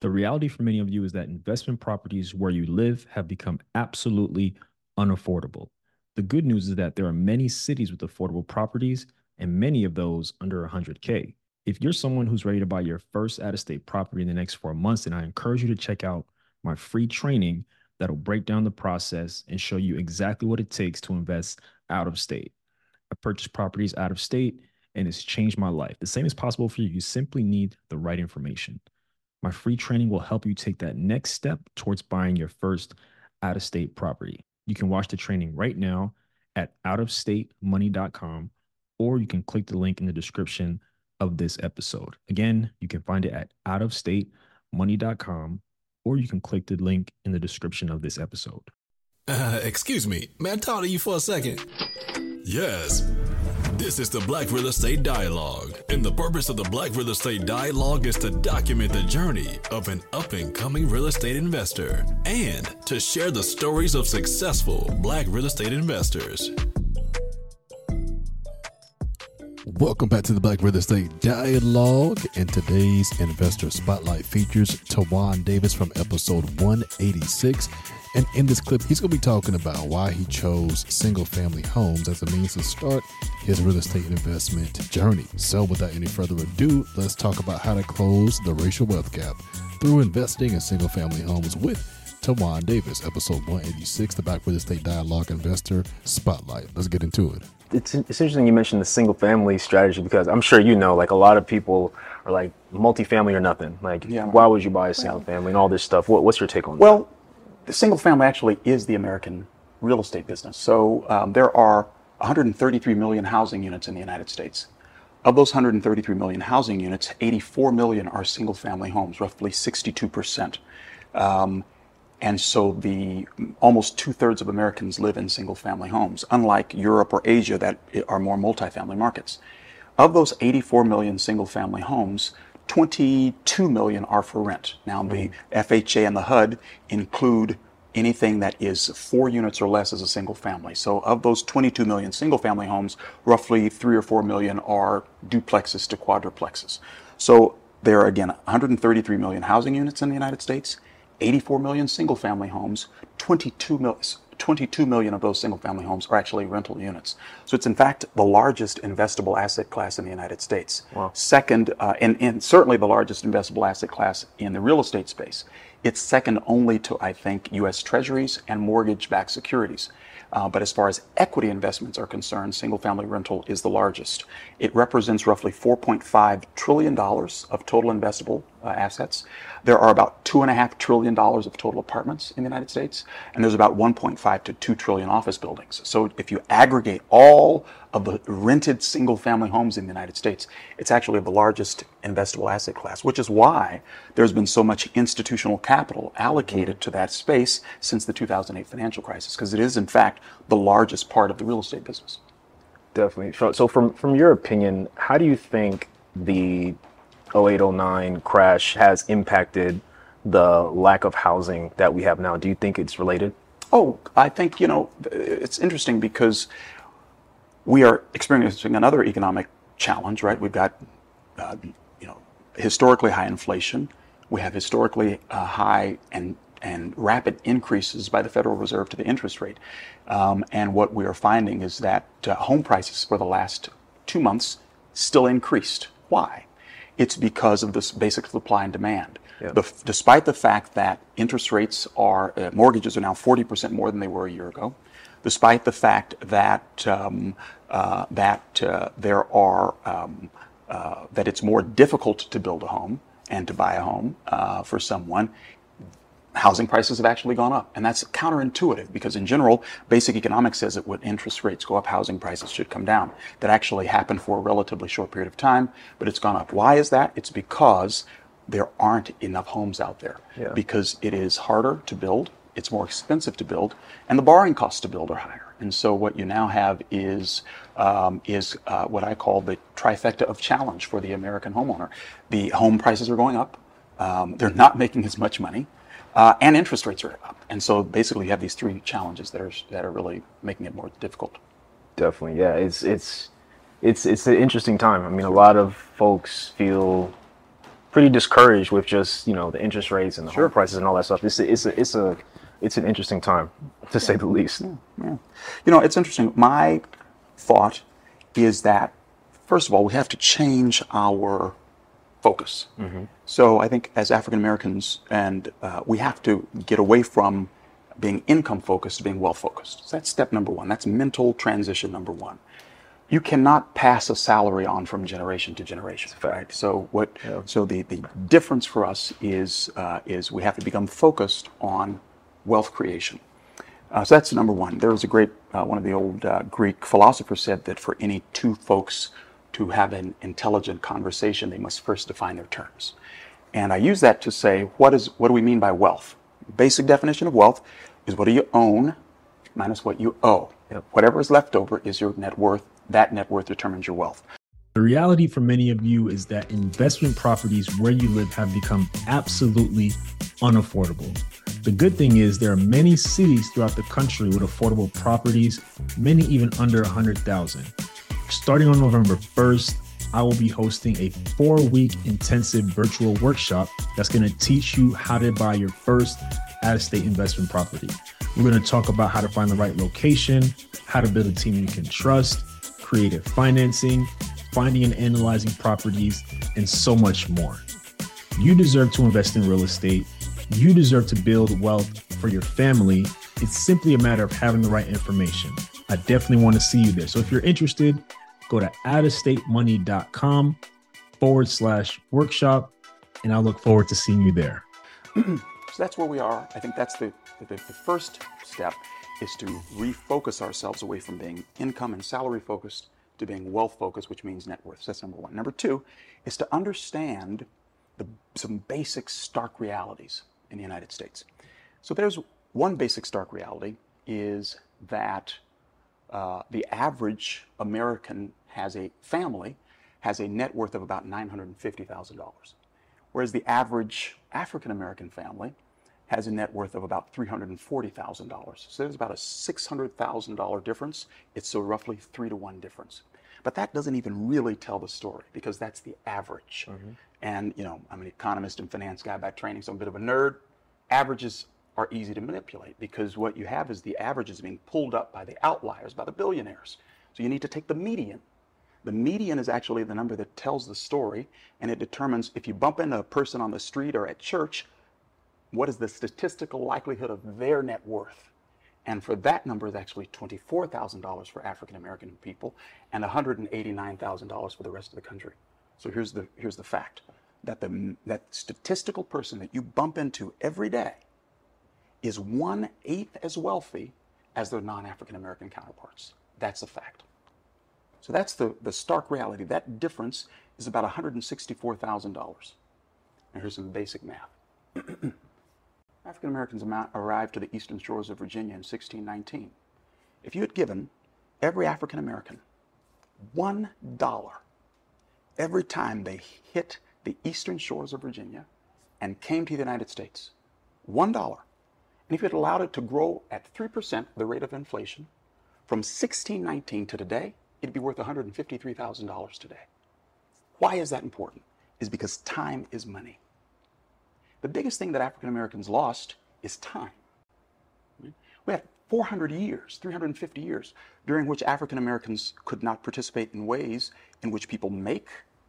The reality for many of you is that investment properties where you live have become absolutely unaffordable. The good news is that there are many cities with affordable properties and many of those under 100K. If you're someone who's ready to buy your first out of state property in the next 4 months, then I encourage you to check out my free training that'll break down the process and show you exactly what it takes to invest out of state. I purchased properties out of state and it's changed my life. The same is possible for you. You simply need the right information. My free training will help you take that next step towards buying your first out of state property. You can watch the training right now at outofstatemoney.com, or you can click the link in the description of this episode. Again, you can find it at outofstatemoney.com, or you can click the link in the description of this episode. Excuse me, may I talk to you for a second? Yes. This is the Black Real Estate Dialogue, and the purpose of the Black Real Estate Dialogue is to document the journey of an up-and-coming real estate investor and to share the stories of successful Black real estate investors. Welcome back to the Black Real Estate Dialogue, and today's Investor Spotlight features Tawan Davis from episode 186. And in this clip, he's going to be talking about why he chose single-family homes as a means to start his real estate investment journey. So without any further ado, let's talk about how to close the racial wealth gap through investing in single-family homes with Tawan Davis, episode 186, the Black Real Estate Dialogue Investor Spotlight. Let's get into it. It's interesting you mentioned the single-family strategy because I'm sure you know, like a lot of people are like multifamily or nothing. Like, why would you buy a single family and all this stuff? What's your take on that? Well, the single family actually is the American real estate business. So there are 133 million housing units in the United States. Of those 133 million housing units, 84 million are single family homes, roughly 62%. And so the almost 2/3 of Americans live in single family homes, unlike Europe or Asia that are more multifamily markets. Of those 84 million single family homes, 22 million are for rent. Now, the FHA and the HUD include anything that is 4 units or less as a single family. So of those 22 million single family homes, roughly 3 or 4 million are duplexes to quadruplexes. So there are, again, 133 million housing units in the United States, 84 million single family homes, 22 million of those single family homes are actually rental units. So it's in fact the largest investable asset class in the United States. Wow. Second, and certainly the largest investable asset class in the real estate space. It's second only to, I think, U.S. Treasuries and mortgage-backed securities. But as far as equity investments are concerned, single-family rental is the largest. It represents roughly $4.5 trillion of total investable assets. There are about $2.5 trillion of total apartments in the United States, and there's about 1.5 to 2 trillion office buildings. So if you aggregate all of the rented single-family homes in the United States, it's actually the largest investable asset class, which is why there's been so much institutional capital allocated to that space since the 2008 financial crisis, because it is, in fact, the largest part of the real estate business. Definitely. So from your opinion, how do you think the 0809 crash has impacted the lack of housing that we have now? Do you think it's related? Oh, I think, it's interesting because we are experiencing another economic challenge, right? We've got, historically high inflation. We have historically high and rapid increases by the Federal Reserve to the interest rate. And what we are finding is that home prices for the last 2 months still increased. Why? It's because of this basic supply and demand. Yeah. Despite the fact that interest rates mortgages are now 40% more than they were a year ago, despite the fact that that it's more difficult to build a home and to buy a home for someone, housing prices have actually gone up. And that's counterintuitive because in general, basic economics says that when interest rates go up, housing prices should come down. That actually happened for a relatively short period of time, but it's gone up. Why is that? It's because there aren't enough homes out there. Yeah. Because it is harder to build, it's more expensive to build, and the borrowing costs to build are higher. And so what you now have is what I call the trifecta of challenge for the American homeowner. The home prices are going up, they're not making as much money, and interest rates are up. And so basically you have these 3 challenges that are really making it more difficult. Definitely, yeah. It's an interesting time. I mean, a lot of folks feel pretty discouraged with just, the interest rates and the home prices and all that stuff. It's an interesting time, to say the least. Yeah. It's interesting. My thought is that, first of all, we have to change our focus. So I think as African Americans, and we have to get away from being income focused to being wealth focused. So that's step number one. That's mental transition number one. You cannot pass a salary on from generation to generation, right? So So the difference for us is we have to become focused on wealth creation. So that's number one. There was a great one of the old Greek philosophers said that for any two folks to have an intelligent conversation, they must first define their terms. And I use that to say, what do we mean by wealth? Basic definition of wealth is what do you own minus what you owe. Whatever is left over is your net worth. That net worth determines your wealth. The reality for many of you is that investment properties where you live have become absolutely unaffordable. The good thing is there are many cities throughout the country with affordable properties, many even under 100,000. Starting on November 1st, I will be hosting a 4-week intensive virtual workshop that's going to teach you how to buy your first out-of-state investment property. We're going to talk about how to find the right location, how to build a team you can trust, creative financing, finding and analyzing properties, and so much more. You deserve to invest in real estate. You deserve to build wealth for your family. It's simply a matter of having the right information. I definitely want to see you there. So if you're interested, go to outastatemoney.com/workshop, and I look forward to seeing you there. So that's where we are. I think that's the first step, is to refocus ourselves away from being income and salary focused to being wealth focused, which means net worth. So that's number one. Number two is to understand some basic stark realities in the United States. So there's one basic stark reality is that the average American family has a net worth of about $950,000, whereas the average African American family has a net worth of about $340,000. So there's about a $600,000 difference. It's a roughly 3-to-1 difference. But that doesn't even really tell the story, because that's the average. And I'm an economist and finance guy by training, so I'm a bit of a nerd. Averages are easy to manipulate, because what you have is the averages being pulled up by the outliers, by the billionaires. So you need to take the median. The median is actually the number that tells the story, and it determines if you bump into a person on the street or at church, what is the statistical likelihood of their net worth? And for that number is actually $24,000 for African American people and $189,000 for the rest of the country. So here's the fact, that that statistical person that you bump into every day is 1/8 as wealthy as their non-African American counterparts. That's a fact. So that's the stark reality. That difference is about $164,000. And here's some basic math. African Americans arrived to the eastern shores of Virginia in 1619. If you had given every African American $1 every time they hit the eastern shores of Virginia and came to the United States, $1, and if you had allowed it to grow at 3% the rate of inflation from 1619 to today, it'd be worth $153,000 today. Why is that important? Is because time is money. The biggest thing that African Americans lost is time. We had 400 years, 350 years, during which African Americans could not participate in ways in which people make,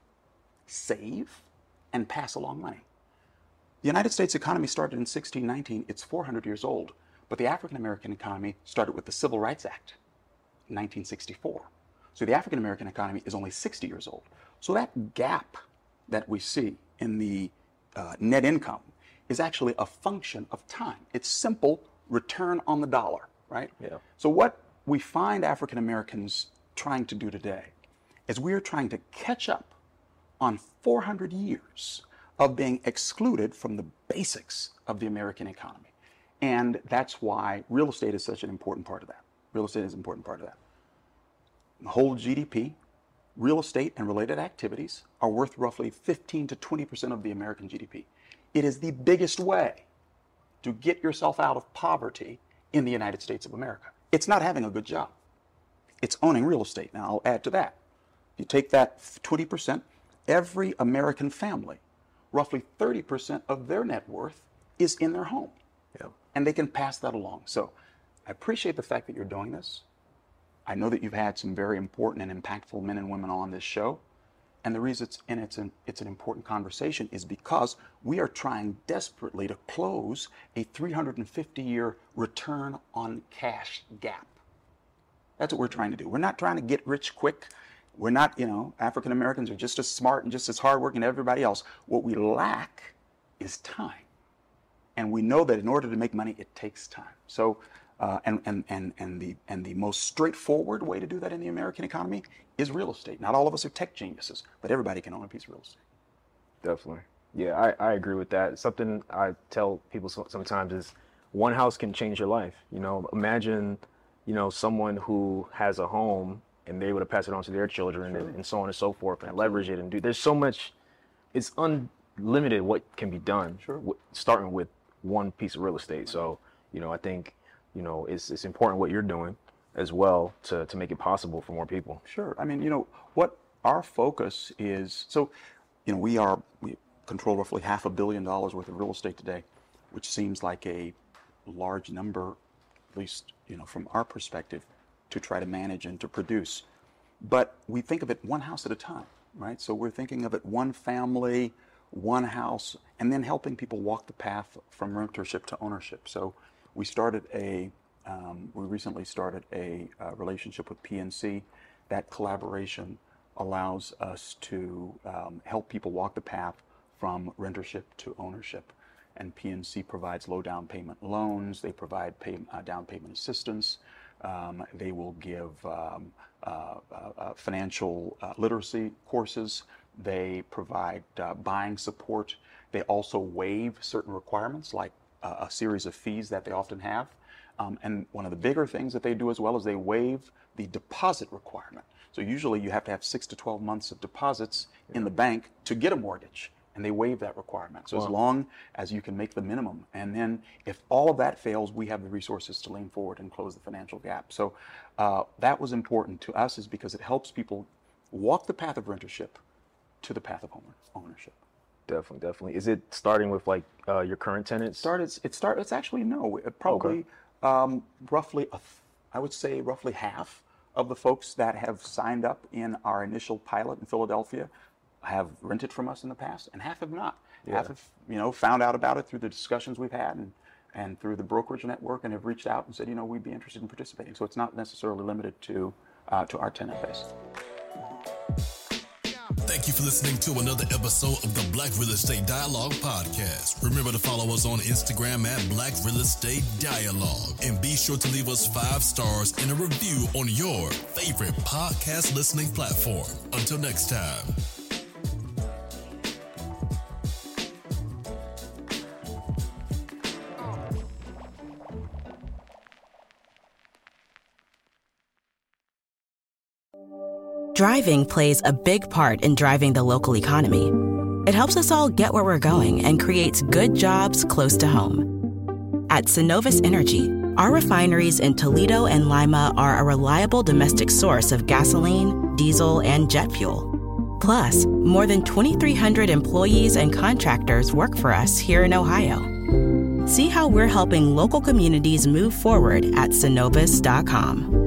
save, and pass along money. The United States economy started in 1619. It's 400 years old. But the African American economy started with the Civil Rights Act in 1964. So the African American economy is only 60 years old. So that gap that we see in the net income is actually a function of time. It's simple return on the dollar, right? Yeah. So what we find African Americans trying to do today is we are trying to catch up on 400 years of being excluded from the basics of the American economy. And that's why real estate is such an important part of that. Real estate is an important part of that. The whole GDP, real estate and related activities are worth roughly 15 to 20% of the American GDP. It is the biggest way to get yourself out of poverty in the United States of America. It's not having a good job. It's owning real estate. Now, I'll add to that. You take that 20%, every American family roughly 30% of their net worth is in their home. Yep. And they can pass that along. So I appreciate the fact that you're doing this. I know that you've had some very important and impactful men and women on this show. And the reason it's an important conversation is because we are trying desperately to close a 350-year return on cash gap. That's what we're trying to do. We're not trying to get rich quick. We're not, African Americans are just as smart and just as hardworking as everybody else. What we lack is time. And we know that in order to make money, it takes time. So, and the most straightforward way to do that in the American economy is real estate. Not all of us are tech geniuses, but everybody can own a piece of real estate. Definitely. Yeah, I agree with that. Something I tell people sometimes is one house can change your life. Imagine, someone who has a home and they're able to pass it on to their children, sure, and so on and so forth, and leverage it and do. There's so much. It's unlimited what can be done. Sure. Starting with one piece of real estate. So, I think, it's important what you're doing as well to make it possible for more people. Sure. I mean, what our focus is, so, we control roughly $500 million worth of real estate today, which seems like a large number, at least, from our perspective, to try to manage and to produce. But we think of it one house at a time, right? So we're thinking of it one family, one house, and then helping people walk the path from rentership to ownership. So we recently started a relationship with PNC. That collaboration allows us to help people walk the path from rentership to ownership. And PNC provides low down payment loans. They provide down payment assistance. They will give financial literacy courses. They provide buying support. They also waive certain requirements, like a series of fees that they often have. And one of the bigger things that they do as well is they waive the deposit requirement. So usually you have to have 6 to 12 months of deposits in the bank to get a mortgage, and they waive that requirement. So as long as you can make the minimum, and then if all of that fails, we have the resources to lean forward and close the financial gap. So that was important to us, is because it helps people walk the path of rentership to the path of ownership. Definitely. Is it starting with your current tenants? It's actually no. Probably roughly, I would say roughly half of the folks that have signed up in our initial pilot in Philadelphia have rented from us in the past, and half have not. Yeah. Half have, found out about it through the discussions we've had and through the brokerage network, and have reached out and said, we'd be interested in participating. So it's not necessarily limited to our tenant base. Thank you for listening to another episode of the Black Real Estate Dialogue podcast. Remember to follow us on Instagram at Black Real Estate Dialogue. And be sure to leave us 5 stars and a review on your favorite podcast listening platform. Until next time. Driving plays a big part in driving the local economy. It helps us all get where we're going and creates good jobs close to home. At Synovus Energy, our refineries in Toledo and Lima are a reliable domestic source of gasoline, diesel, and jet fuel. Plus, more than 2,300 employees and contractors work for us here in Ohio. See how we're helping local communities move forward at Synovus.com.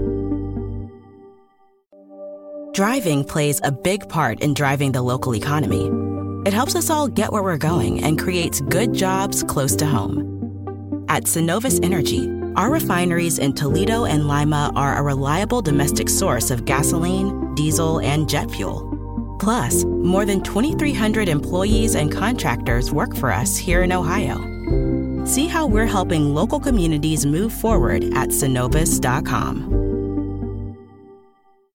Driving plays a big part in driving the local economy. It helps us all get where we're going and creates good jobs close to home. At Synovus Energy, our refineries in Toledo and Lima are a reliable domestic source of gasoline, diesel, and jet fuel. Plus, more than 2,300 employees and contractors work for us here in Ohio. See how we're helping local communities move forward at Synovus.com.